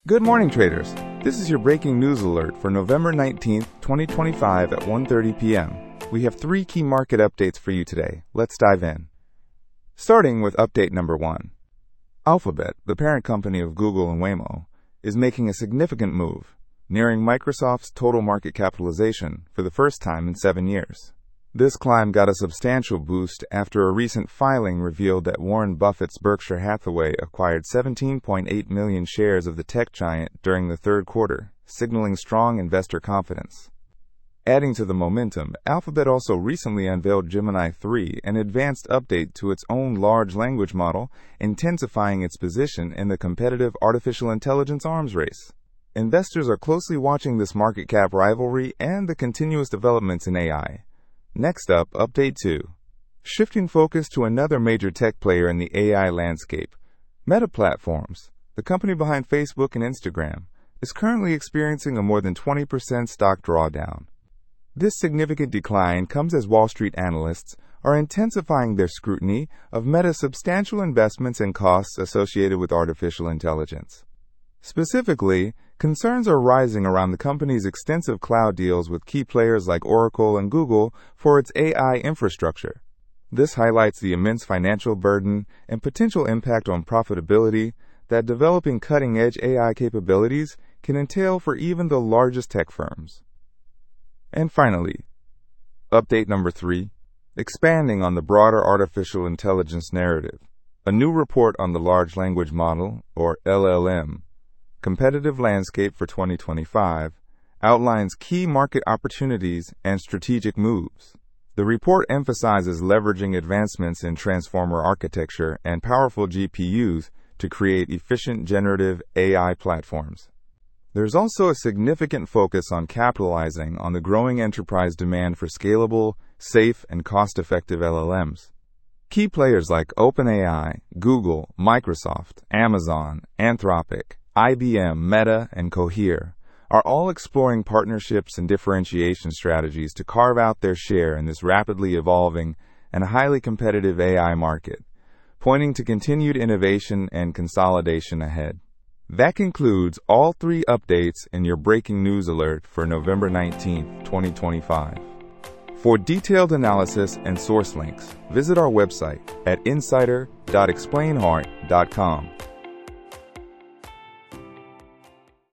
Good morning, traders. This is your breaking news alert for November 19th, 2025 at 1:30 p.m. We have 3 key market updates for you today. Let's dive in. Starting with update number 1. Alphabet, the parent company of Google and Waymo, is making a significant move, nearing Microsoft's total market capitalization for the first time in 7 years. This climb got a substantial boost after a recent filing revealed that Warren Buffett's Berkshire Hathaway acquired 17.8 million shares of the tech giant during the third quarter, signaling strong investor confidence. Adding to the momentum, Alphabet also recently unveiled Gemini 3, an advanced update to its own large language model, intensifying its position in the competitive artificial intelligence arms race. Investors are closely watching this market cap rivalry and the continuous developments in AI. Next up, update 2. Shifting focus to another major tech player in the AI landscape, Meta Platforms, the company behind Facebook and Instagram, is currently experiencing a more than 20% stock drawdown. This significant decline comes as Wall Street analysts are intensifying their scrutiny of Meta's substantial investments and costs associated with artificial intelligence. Specifically, concerns are rising around the company's extensive cloud deals with key players like Oracle and Google for its AI infrastructure. This highlights the immense financial burden and potential impact on profitability that developing cutting-edge AI capabilities can entail for even the largest tech firms. And finally, update number 3, expanding on the broader artificial intelligence narrative. A new report on the Large Language Model, or LLM, competitive landscape for 2025 outlines key market opportunities and strategic moves. The report emphasizes leveraging advancements in transformer architecture and powerful GPUs to create efficient generative AI platforms. There's also a significant focus on capitalizing on the growing enterprise demand for scalable, safe, and cost-effective LLMs. Key players like OpenAI, Google, Microsoft, Amazon, Anthropic, IBM, Meta, and Cohere are all exploring partnerships and differentiation strategies to carve out their share in this rapidly evolving and highly competitive AI market, pointing to continued innovation and consolidation ahead. That concludes all 3 updates in your breaking news alert for November 19, 2025. For detailed analysis and source links, visit our website at insider.explainheart.com.